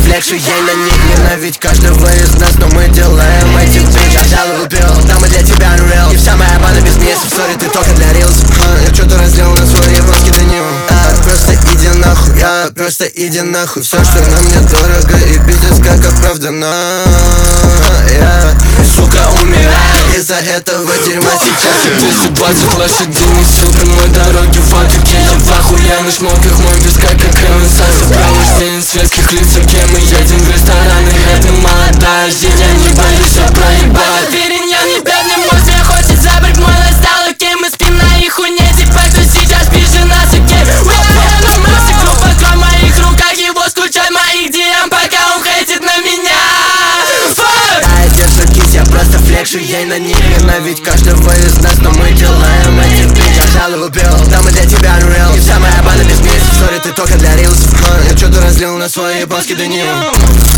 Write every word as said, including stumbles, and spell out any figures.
флекшу ей на них. Ненавидь каждого из нас, но мы делаем эти бич. Я взял и выпил, да мы для тебя unreal. И вся моя банда без месяцев, сори, ты только для reels. Я что-то разлил на свой японский деним. а, Просто иди нахуй, а, просто иди нахуй. Все, что на мне дорого и пиздец как оправдано. Я, сука, умираю из-за этого дерьма сейчас. двести двадцать лошадиных сил прямой дороги в Африке. Я в охуенных шмотках, мой виска как Ренессанс. Сопровождение светских лиц, кем мы едем в рестораны. Это молодая жизнь, я не боюсь, я проебать. Переньян, не бедный мозг, меня хочет забрать мой лайфстайл. Окей, мы спим на их хуйне, типа кто сейчас пишет нас, окей. We are Hello Mercy, группа в моих руках, его скучать моих ди эм, пока он хейтит на меня. Я держу кис, я просто флекшу ей на них. Ненавидь каждого из нас, но мы делаем эти бич. Я взял и выпил, да мы для тебя unreal. И вся моя банда без месяцев, сори, ты только для reels. Я что-то разлил на свой японский деним.